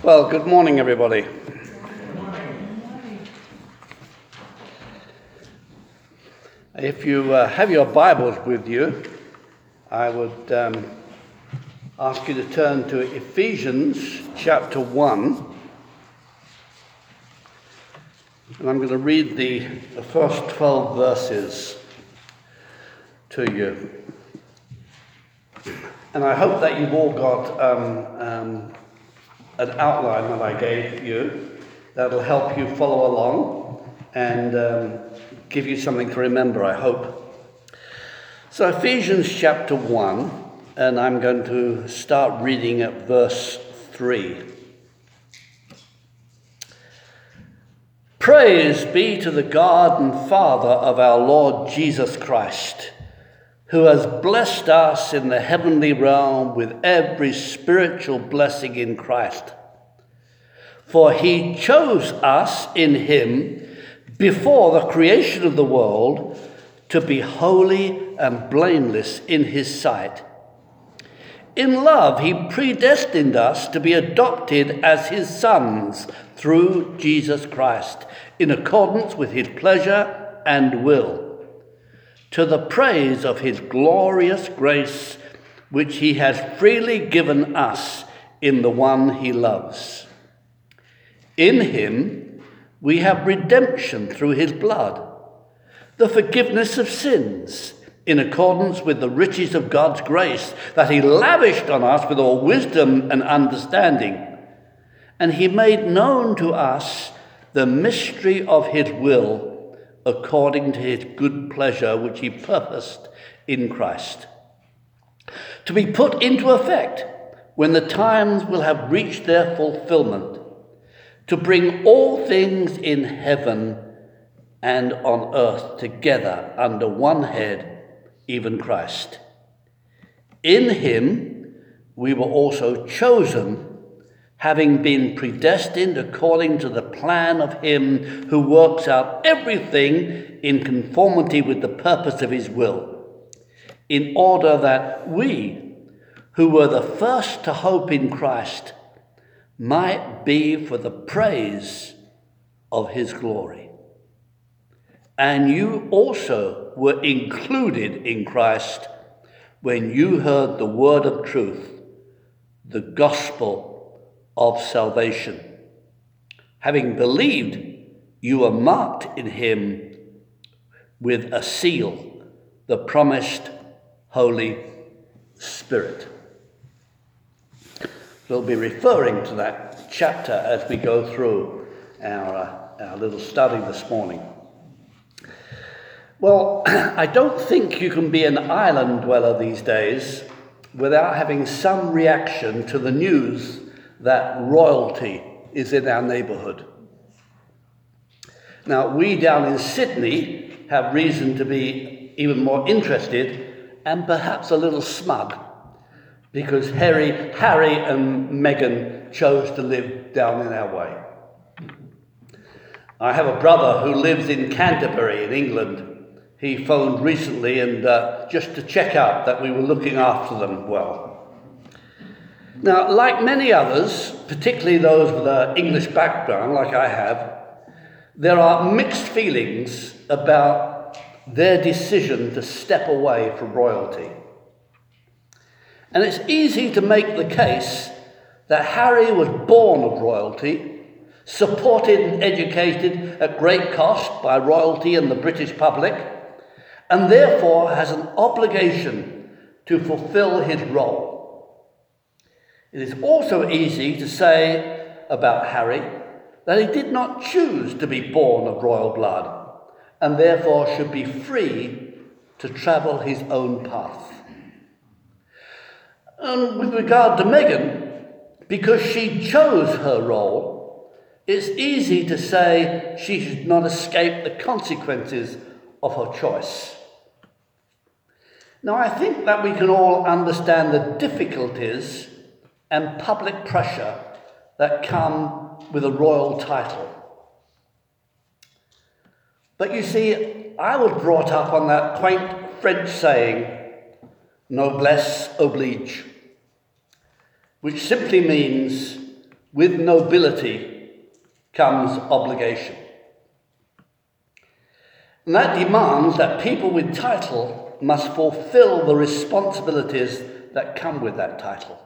Well, good morning, everybody. If you have your Bibles with you, I would ask you to turn to Ephesians chapter 1. And I'm going to read the first 12 verses to you. And I hope that you've all got an outline that I gave you that'll help you follow along and give you something to remember, I hope. So Ephesians chapter 1, and I'm going to start reading at verse 3. Praise be to the God and Father of our Lord Jesus Christ, who has blessed us in the heavenly realm with every spiritual blessing in Christ. For he chose us in him before the creation of the world to be holy and blameless in his sight. In love, he predestined us to be adopted as his sons through Jesus Christ, in accordance with his pleasure and will, to the praise of his glorious grace, which he has freely given us in the one he loves. In him we have redemption through his blood, the forgiveness of sins, in accordance with the riches of God's grace that he lavished on us with all wisdom and understanding. And he made known to us the mystery of his will, according to his good pleasure, which he purposed in Christ, to be put into effect when the times will have reached their fulfillment, to bring all things in heaven and on earth together under one head, even Christ. In him we were also chosen, having been predestined according to the plan of him who works out everything in conformity with the purpose of his will, in order that we, who were the first to hope in Christ, might be for the praise of his glory. And you also were included in Christ when you heard the word of truth, the gospel of salvation. Having believed, you were marked in him with a seal, the promised Holy Spirit. We'll be referring to that chapter as we go through our little study this morning. Well, I don't think you can be an island dweller these days without having some reaction to the news that royalty is in our neighbourhood. Now, we down in Sydney have reason to be even more interested and perhaps a little smug because Harry and Meghan chose to live down in our way. I have a brother who lives in Canterbury in England. He phoned recently and just to check out that we were looking after them well. Now, like many others, particularly those with an English background like I have, there are mixed feelings about their decision to step away from royalty. And it's easy to make the case that Harry was born of royalty, supported and educated at great cost by royalty and the British public, and therefore has an obligation to fulfill his role. It is also easy to say about Harry that he did not choose to be born of royal blood and therefore should be free to travel his own path. And with regard to Meghan, because she chose her role, it's easy to say she should not escape the consequences of her choice. Now, I think that we can all understand the difficulties and public pressure that come with a royal title. But you see, I was brought up on that quaint French saying, noblesse oblige, which simply means with nobility comes obligation. And that demands that people with title must fulfill the responsibilities that come with that title.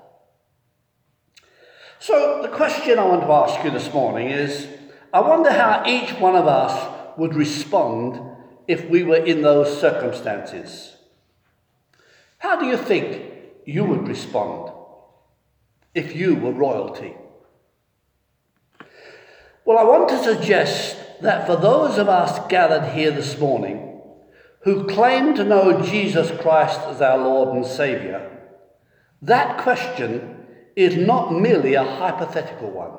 So the question I want to ask you this morning is, I wonder how each one of us would respond if we were in those circumstances. How do you think you would respond if you were royalty? Well, I want to suggest that for those of us gathered here this morning who claim to know Jesus Christ as our Lord and Saviour, that question is not merely a hypothetical one.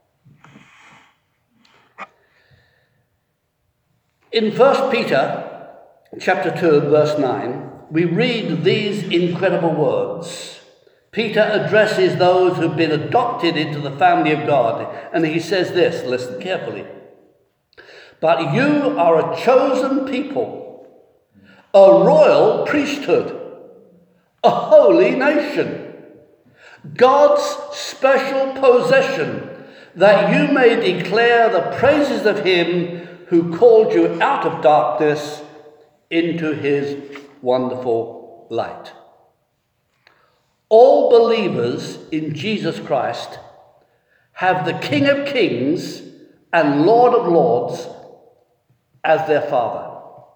In 1 Peter chapter 2, verse 9, we read these incredible words. Peter addresses those who've been adopted into the family of God, and he says this, listen carefully. But you are a chosen people, a royal priesthood, a holy nation, God's special possession, that you may declare the praises of him who called you out of darkness into his wonderful light. All believers in Jesus Christ have the King of Kings and Lord of Lords as their Father.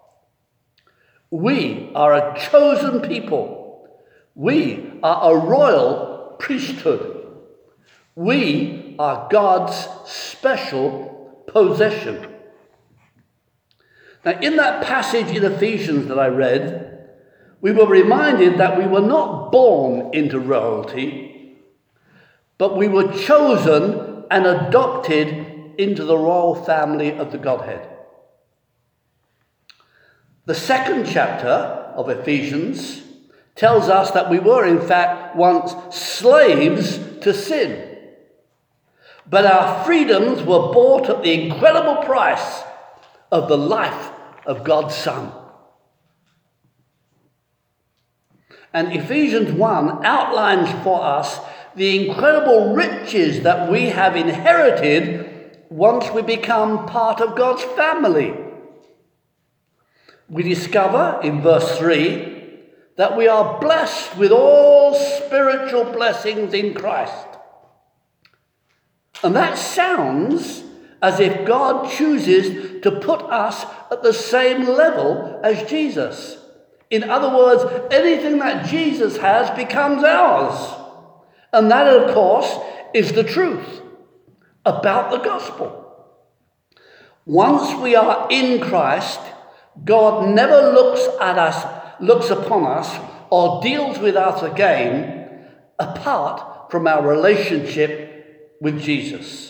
We are a chosen people. We are a royal priesthood. We are God's special possession. Now, in that passage in Ephesians that I read, we were reminded that we were not born into royalty, but we were chosen and adopted into the royal family of the Godhead. The second chapter of Ephesians tells us that we were, in fact, once slaves to sin, but our freedoms were bought at the incredible price of the life of God's Son. And Ephesians 1 outlines for us the incredible riches that we have inherited once we become part of God's family. We discover in verse 3 that we are blessed with all spiritual blessings in Christ. And that sounds as if God chooses to put us at the same level as Jesus. In other words, anything that Jesus has becomes ours. And that, of course, is the truth about the gospel. Once we are in Christ, God never looks upon us or deals with us again apart from our relationship with Jesus.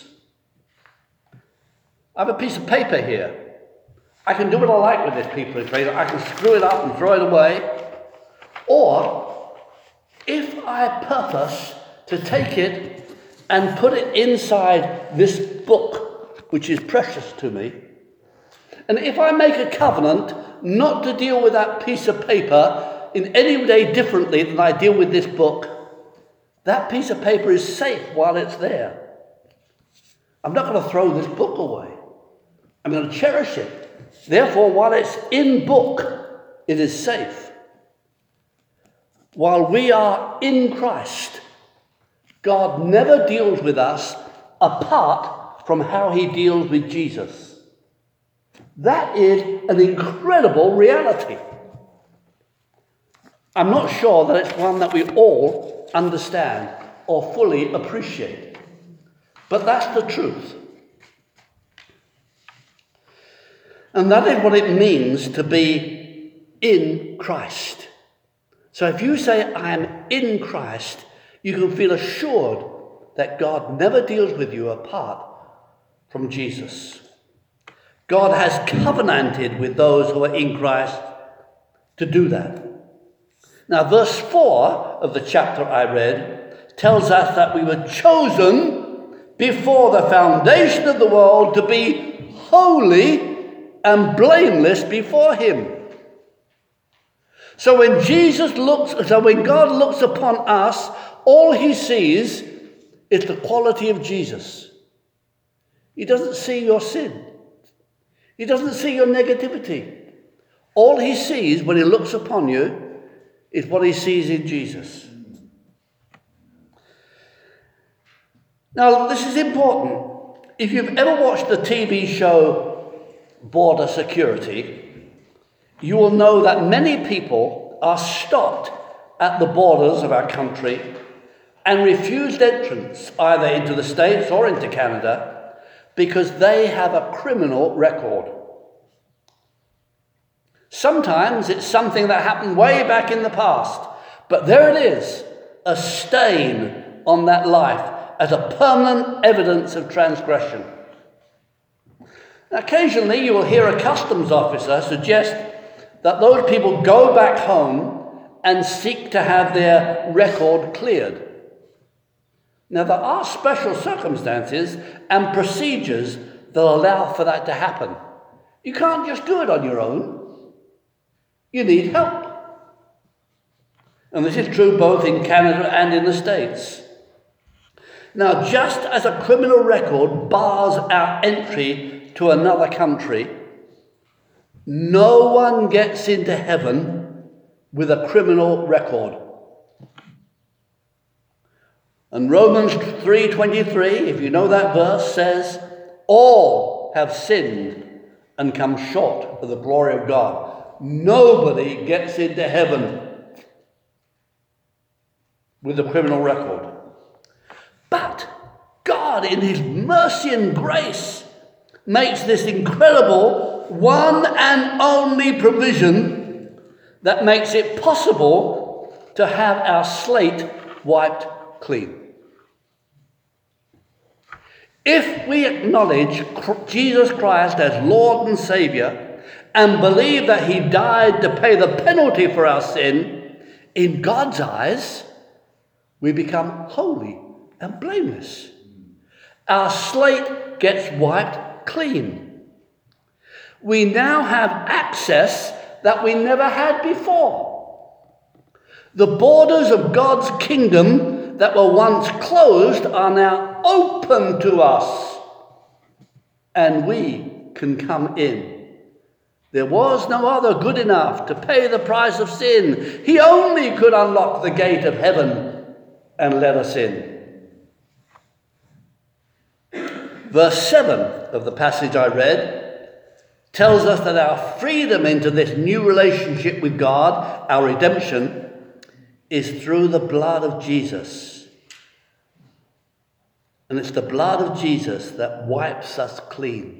I have a piece of paper here. I can do what I like with this piece of paper. I can screw it up and throw it away. Or, if I purpose to take it and put it inside this book, which is precious to me, and if I make a covenant not to deal with that piece of paper in any way differently than I deal with this book, that piece of paper is safe while it's there. I'm not going to throw this book away. I'm going to cherish it. Therefore, while it's in book, it is safe. While we are in Christ, God never deals with us apart from how he deals with Jesus. That is an incredible reality. I'm not sure that it's one that we all understand or fully appreciate. But that's the truth. And that is what it means to be in Christ. So if you say, I am in Christ, you can feel assured that God never deals with you apart from Jesus. God has covenanted with those who are in Christ to do that. Now, verse 4 of the chapter I read tells us that we were chosen before the foundation of the world to be holy and blameless before him. So when God looks upon us, all he sees It's the quality of Jesus. He doesn't see your sin. He doesn't see your negativity. All he sees when he looks upon you is what he sees in Jesus. Now, this is important. If you've ever watched the TV show Border Security, you will know that many people are stopped at the borders of our country and refused entrance either into the States or into Canada because they have a criminal record. Sometimes it's something that happened way back in the past, but there it is, a stain on that life as a permanent evidence of transgression. Now, occasionally you will hear a customs officer suggest that those people go back home and seek to have their record cleared. Now, there are special circumstances and procedures that allow for that to happen. You can't just do it on your own. You need help. And this is true both in Canada and in the States. Now, just as a criminal record bars our entry to another country, no one gets into heaven with a criminal record. And Romans 3:23, if you know that verse, says, all have sinned and come short of the glory of God. Nobody gets into heaven with a criminal record. But God, in his mercy and grace, makes this incredible one and only provision that makes it possible to have our slate wiped clean. If we acknowledge Jesus Christ as Lord and Saviour and believe that he died to pay the penalty for our sin, in God's eyes, we become holy and blameless. Our slate gets wiped clean. We now have access that we never had before. The borders of God's kingdom that were once closed are now open to us, and we can come in. There was no other good enough to pay the price of sin. He only could unlock the gate of heaven and let us in. Verse 7 of the passage I read tells us that our freedom into this new relationship with God, our redemption, is through the blood of Jesus. And it's the blood of Jesus that wipes us clean.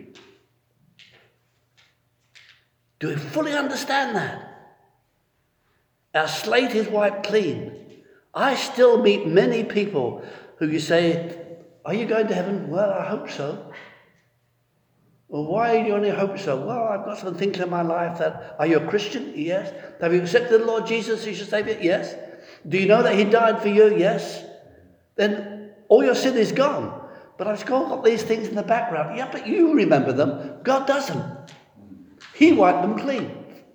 Do we fully understand that? Our slate is wiped clean. I still meet many people who you say, are you going to heaven? Well, I hope so. Well, why do you only hope so? Well, I've got some things in my life that, are you a Christian? Yes. Have you accepted the Lord Jesus as your Savior? Yes. Do you know that he died for you? Yes. Then all your sin is gone. But I've still got these things in the background. Yeah, but you remember them. God doesn't. He wiped them clean.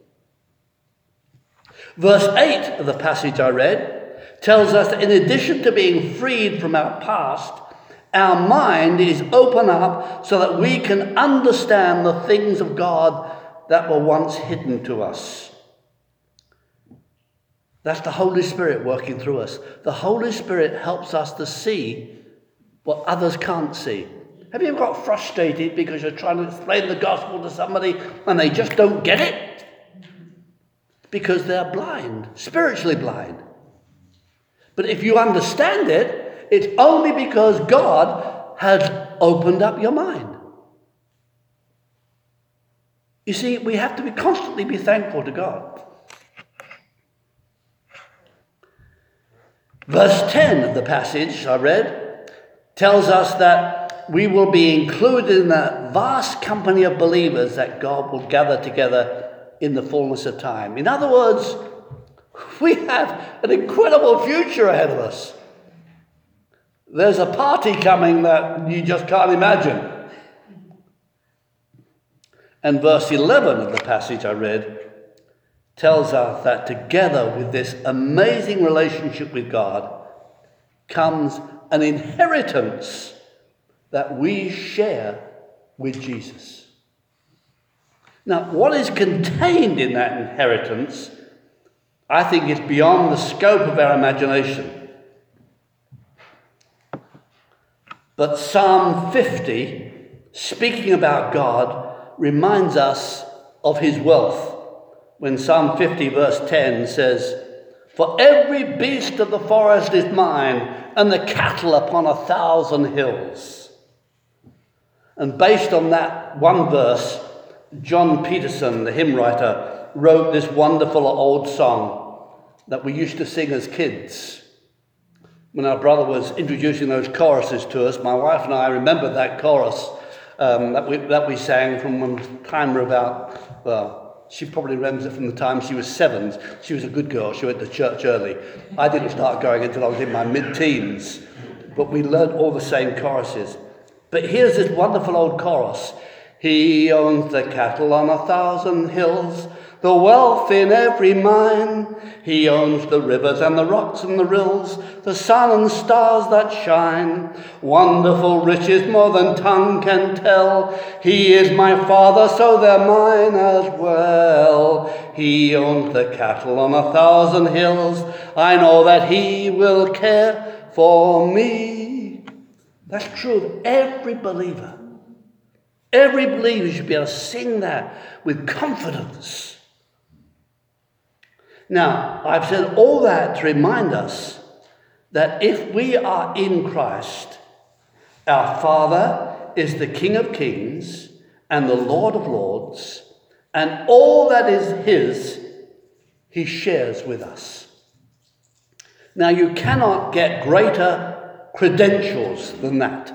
Verse 8 of the passage I read tells us that in addition to being freed from our past, our mind is open up so that we can understand the things of God that were once hidden to us. That's the Holy Spirit working through us. The Holy Spirit helps us to see what others can't see. Have you ever got frustrated because you're trying to explain the gospel to somebody and they just don't get it? Because they're blind, spiritually blind. But if you understand it, it's only because God has opened up your mind. You see, we have to constantly be thankful to God. Verse 10 of the passage I read tells us that we will be included in that vast company of believers that God will gather together in the fullness of time. In other words, we have an incredible future ahead of us. There's a party coming that you just can't imagine. And verse 11 of the passage I read tells us that together with this amazing relationship with God, comes an inheritance that we share with Jesus. Now, what is contained in that inheritance, I think, is beyond the scope of our imagination. But Psalm 50, speaking about God, reminds us of his wealth. When Psalm 50 verse 10 says, "For every beast of the forest is mine, and the cattle upon 1,000 hills." And based on that one verse, John Peterson, the hymn writer, wrote this wonderful old song that we used to sing as kids. When our brother was introducing those choruses to us, my wife and I remembered that chorus that we sang from when time we were about, well, she probably remembers it from the time she was 7. She was a good girl. She went to church early. I didn't start going until I was in my mid-teens. But we learned all the same choruses. But here's this wonderful old chorus. He owns the cattle on 1,000 hills, the wealth in every mine. He owns the rivers and the rocks and the rills, the sun and stars that shine. Wonderful riches more than tongue can tell. He is my Father, so they're mine as well. He owns the cattle on 1,000 hills. I know that he will care for me. That's true of every believer. Every believer should be able to sing that with confidence. Now, I've said all that to remind us that if we are in Christ, our Father is the King of Kings and the Lord of Lords, and all that is his, he shares with us. Now, you cannot get greater credentials than that.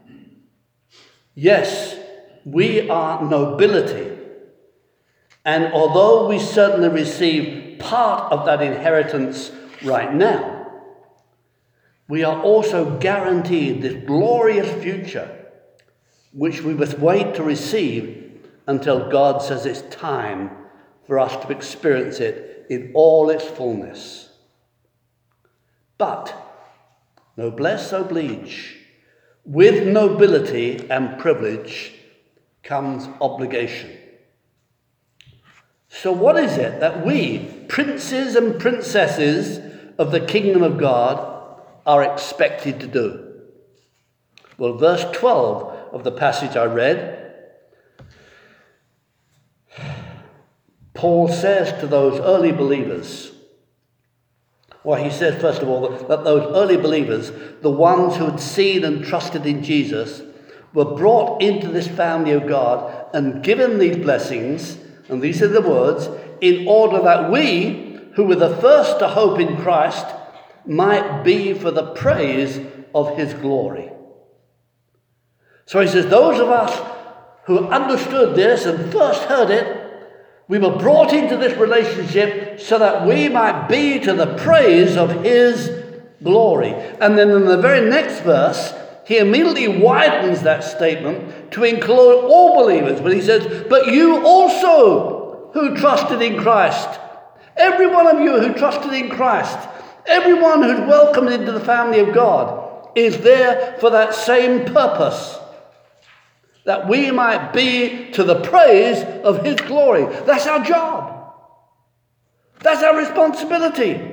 Yes, we are nobility, and although we certainly receive part of that inheritance right now, we are also guaranteed this glorious future, which we must wait to receive until God says it's time for us to experience it in all its fullness. But, noblesse oblige, with nobility and privilege comes obligation. So what is it that we, princes and princesses of the kingdom of God, are expected to do? Well, verse 12 of the passage I read, Paul says to those early believers, well, he says, first of all, that those early believers, the ones who had seen and trusted in Jesus, were brought into this family of God and given these blessings, and these are the words, in order that we, who were the first to hope in Christ, might be for the praise of his glory. So he says, those of us who understood this and first heard it, we were brought into this relationship so that we might be to the praise of his glory. And then in the very next verse, he immediately widens that statement to include all believers when he says, but you also who trusted in Christ, every one of you who trusted in Christ, everyone who's welcomed into the family of God is there for that same purpose, that we might be to the praise of his glory. That's our job. That's our responsibility.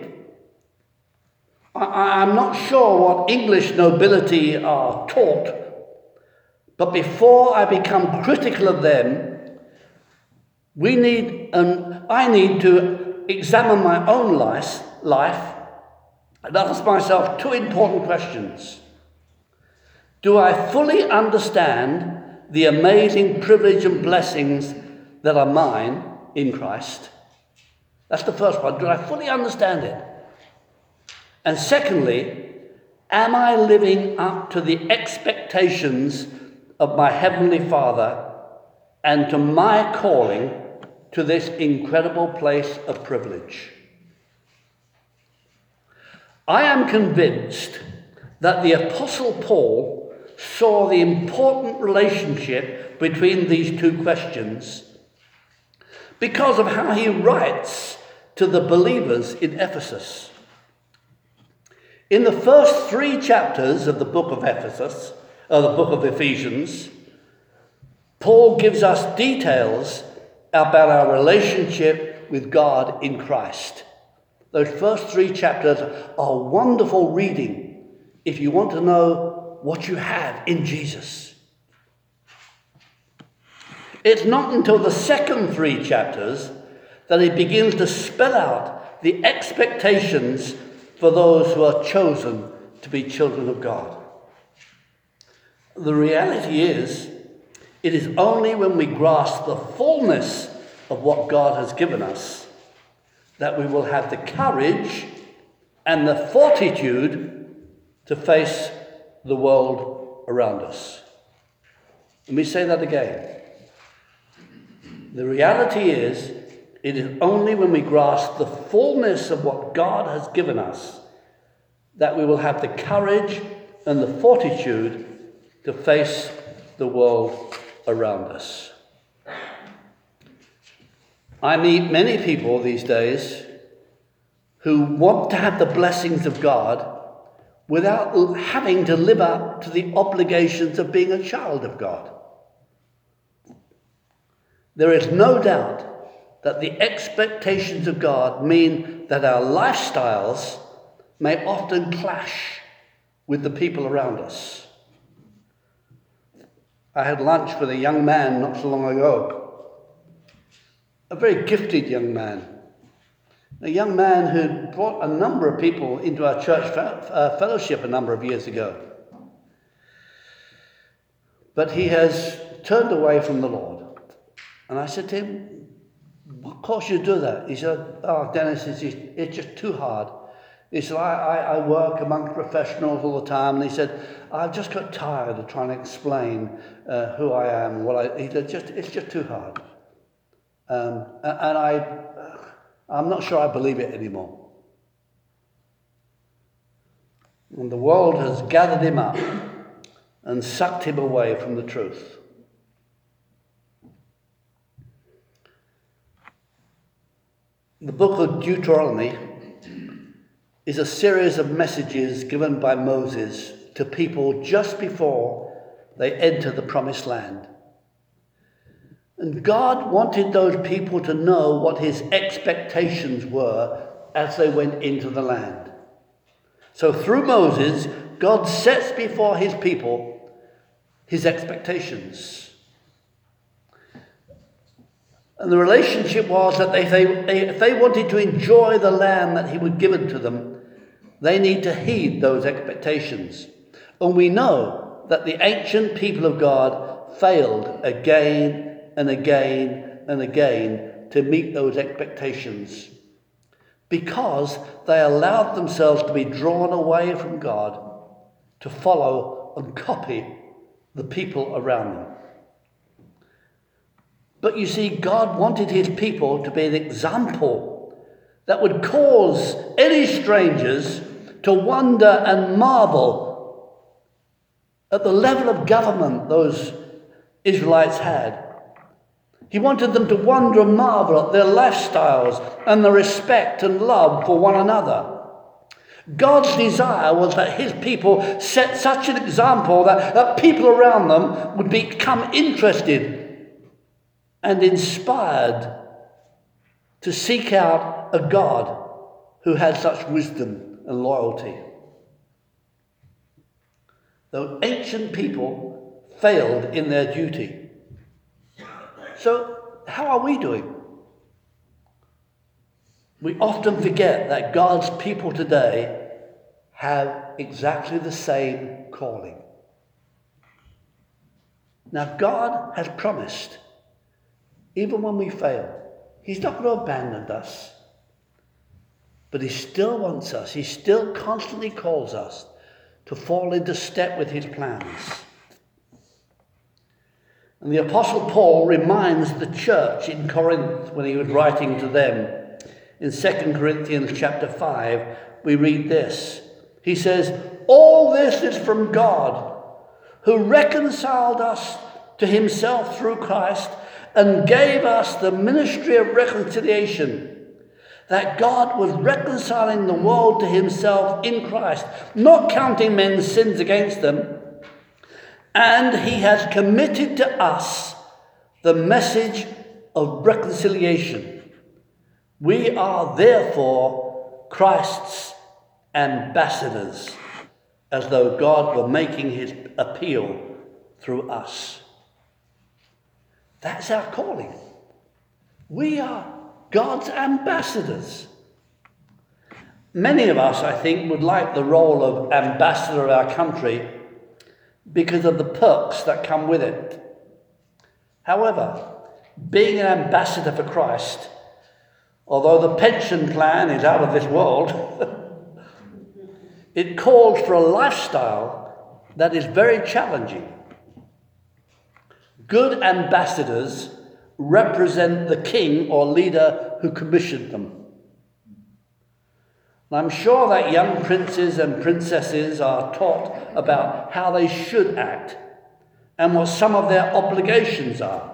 I'm not sure what English nobility are taught, but before I become critical of them, I need to examine my own life and ask myself two important questions. Do I fully understand the amazing privilege and blessings that are mine in Christ? That's the first one. Do I fully understand it? And secondly, am I living up to the expectations of my Heavenly Father and to my calling to this incredible place of privilege? I am convinced that the Apostle Paul saw the important relationship between these two questions because of how he writes to the believers in Ephesus. In the first 3 chapters of the book of Ephesians, Paul gives us details about our relationship with God in Christ. Those first 3 chapters are wonderful reading if you want to know what you have in Jesus. It's not until the second 3 chapters that he begins to spell out the expectations for those who are chosen to be children of God. The reality is, it is only when we grasp the fullness of what God has given us that we will have the courage and the fortitude to face the world around us. Let me say that again. The reality is, it is only when we grasp the fullness of what God has given us that we will have the courage and the fortitude to face the world around us. I meet many people these days who want to have the blessings of God without having to live up to the obligations of being a child of God. There is no doubt that the expectations of God mean that our lifestyles may often clash with the people around us. I had lunch with a young man not so long ago, a very gifted young man, a young man who brought a number of people into our church fellowship a number of years ago. But he has turned away from the Lord. And I said to him, "What caused you to do that?" He said, "Oh, Dennis, it's just too hard." He said, I work among professionals all the time. And he said, "I've just got tired of trying to explain who I am." He said, it's just too hard. I'm not sure I believe it anymore. And the world has gathered him up and sucked him away from the truth. The book of Deuteronomy is a series of messages given by Moses to people just before they enter the promised land. And God wanted those people to know what his expectations were as they went into the land. So through Moses, God sets before his people his expectations. And the relationship was that if they wanted to enjoy the land that he would give to them, they need to heed those expectations. And we know that the ancient people of God failed again and again and again to meet those expectations because they allowed themselves to be drawn away from God to follow and copy the people around them. But you see, God wanted his people to be an example that would cause any strangers to wonder and marvel at the level of government those Israelites had. He wanted them to wonder and marvel at their lifestyles and the respect and love for one another. God's desire was that his people set such an example that people around them would become interested and inspired to seek out a God who had such wisdom and loyalty. The ancient people failed in their duty. So, how are we doing? We often forget that God's people today have exactly the same calling. Now, God has promised, even when we fail, he's not going to abandon us. But he still wants us. He still constantly calls us to fall into step with his plans. And the Apostle Paul reminds the church in Corinth when he was writing to them. In 2 Corinthians chapter 5, we read this. He says, "All this is from God, who reconciled us to himself through Christ and gave us the ministry of reconciliation. that God was reconciling the world to himself in Christ, not counting men's sins against them, and he has committed to us the message of reconciliation. We are therefore Christ's ambassadors, as though God were making his appeal through us. That's our calling. We are God's ambassadors. Many of us, I think, would like the role of ambassador of our country because of the perks that come with it. However, being an ambassador for Christ, although the pension plan is out of this world, it calls for a lifestyle that is very challenging. Good ambassadors represent the king or leader who commissioned them. And I'm sure that young princes and princesses are taught about how they should act and what some of their obligations are.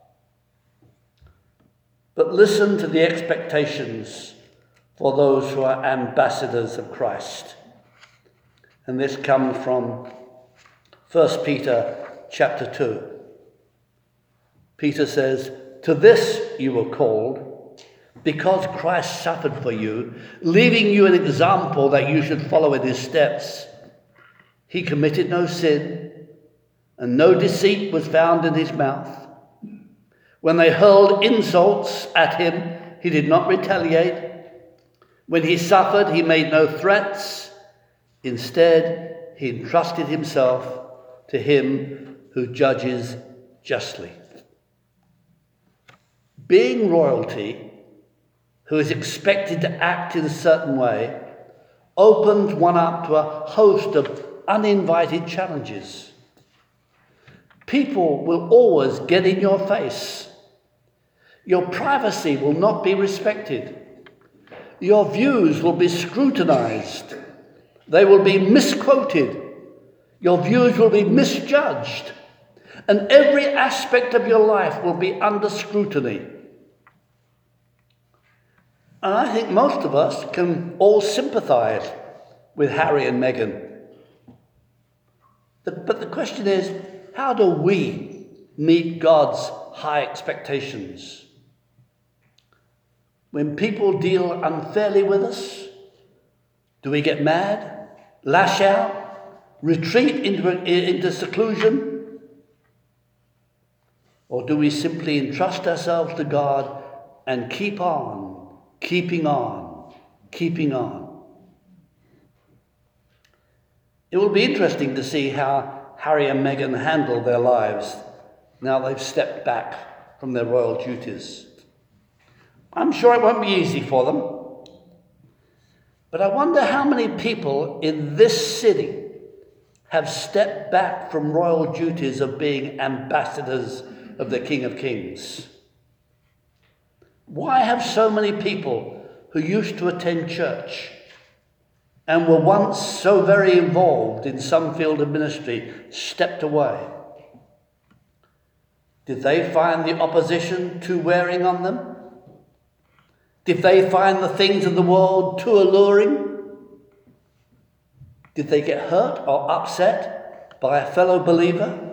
But listen to the expectations for those who are ambassadors of Christ. And this comes from 1 Peter chapter 2. Peter says, "To this you were called, because Christ suffered for you, leaving you an example that you should follow in his steps. He committed no sin, and no deceit was found in his mouth. When they hurled insults at him, he did not retaliate. When he suffered, he made no threats. Instead, he entrusted himself to him who judges justly." Being royalty, who is expected to act in a certain way, opens one up to a host of uninvited challenges. People will always get in your face. Your privacy will not be respected. Your views will be scrutinized. They will be misquoted. Your views will be misjudged. And every aspect of your life will be under scrutiny. And I think most of us can all sympathize with Harry and Meghan. But the question is, how do we meet God's high expectations? When people deal unfairly with us, do we get mad, lash out, retreat into seclusion? Or do we simply entrust ourselves to God and keep on, keeping on, keeping on? It will be interesting to see how Harry and Meghan handle their lives now they've stepped back from their royal duties. I'm sure it won't be easy for them. But I wonder how many people in this city have stepped back from royal duties of being ambassadors of the King of Kings. Why have so many people who used to attend church and were once so very involved in some field of ministry stepped away? Did they find the opposition too wearing on them? Did they find the things of the world too alluring? Did they get hurt or upset by a fellow believer?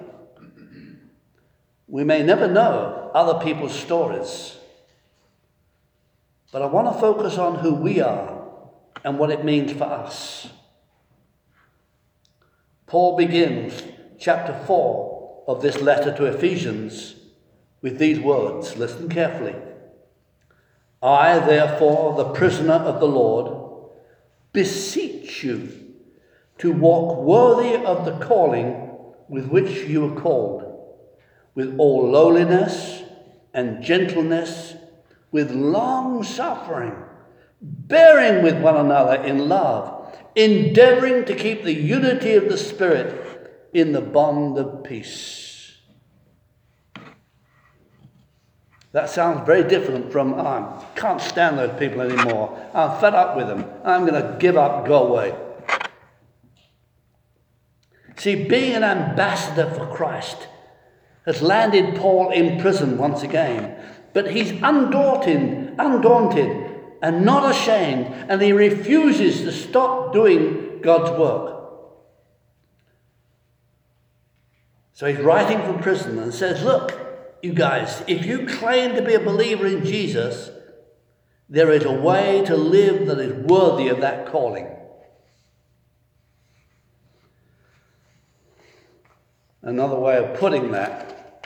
We may never know other people's stories, but I want to focus on who we are and what it means for us. Paul begins chapter 4 of this letter to Ephesians with these words. Listen carefully. "I, therefore, the prisoner of the Lord, beseech you to walk worthy of the calling with which you were called, with all lowliness and gentleness, with long suffering, bearing with one another in love, endeavoring to keep the unity of the Spirit in the bond of peace." That sounds very different from, I can't stand those people anymore. I'm fed up with them. I'm going to give up, go away. See, being an ambassador for Christ has landed Paul in prison once again. But he's undaunted and not ashamed, and he refuses to stop doing God's work. So he's writing from prison and says, look, you guys, if you claim to be a believer in Jesus, there is a way to live that is worthy of that calling. Another way of putting that,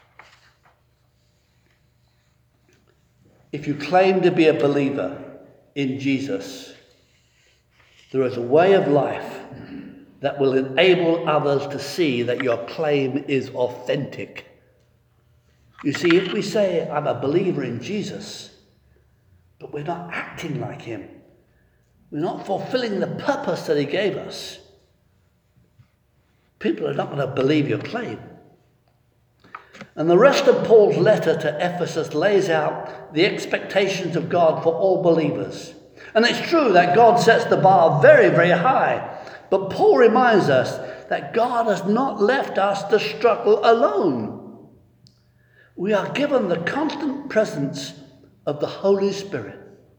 if you claim to be a believer in Jesus, there is a way of life that will enable others to see that your claim is authentic. You see, if we say, I'm a believer in Jesus, but we're not acting like him, we're not fulfilling the purpose that he gave us, people are not going to believe your claim. And the rest of Paul's letter to Ephesus lays out the expectations of God for all believers. And it's true that God sets the bar very, very high. But Paul reminds us that God has not left us to struggle alone. We are given the constant presence of the Holy Spirit.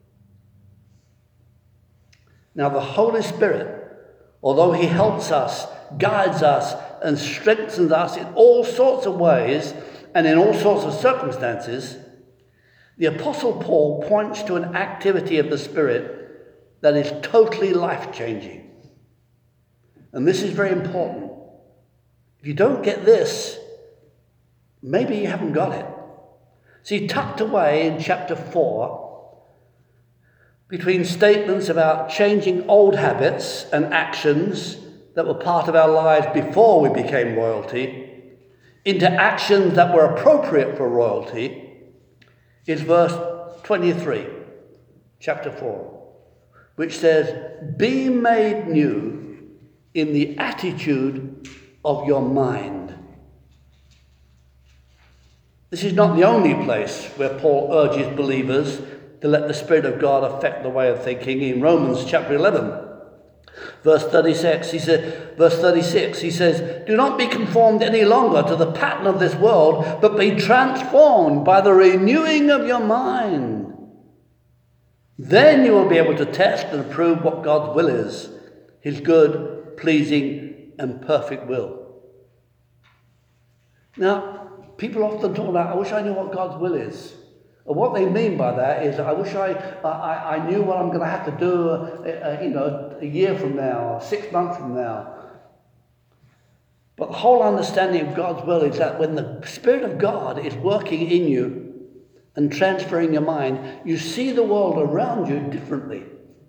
Now, the Holy Spirit, although he helps us, guides us, and strengthens us in all sorts of ways and in all sorts of circumstances, the Apostle Paul points to an activity of the Spirit that is totally life-changing. And this is very important. If you don't get this, maybe you haven't got it. See, tucked away in chapter 4, between statements about changing old habits and actions that were part of our lives before we became royalty, into actions that were appropriate for royalty, is verse 23, chapter 4, which says, be made new in the attitude of your mind. This is not the only place where Paul urges believers to let the Spirit of God affect the way of thinking. In Romans chapter 11, verse 36, he says, do not be conformed any longer to the pattern of this world, but be transformed by the renewing of your mind. Then you will be able to test and approve what God's will is, his good, pleasing, and perfect will. Now, people often talk about, I wish I knew what God's will is. And what they mean by that is, I wish I knew what I'm going to have to do, a year from now, or 6 months from now. But the whole understanding of God's will is that when the Spirit of God is working in you and transferring your mind, you see the world around you differently.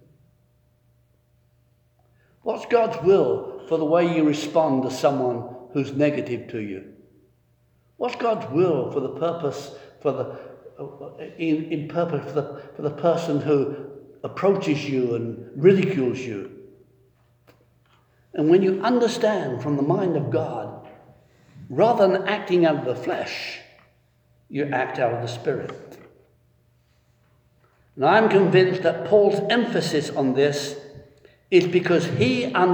What's God's will for the way you respond to someone who's negative to you? What's God's will for the purpose for the person who approaches you and ridicules you? And when you understand from the mind of God, rather than acting out of the flesh, you act out of the Spirit. And I'm convinced that Paul's emphasis on this is because he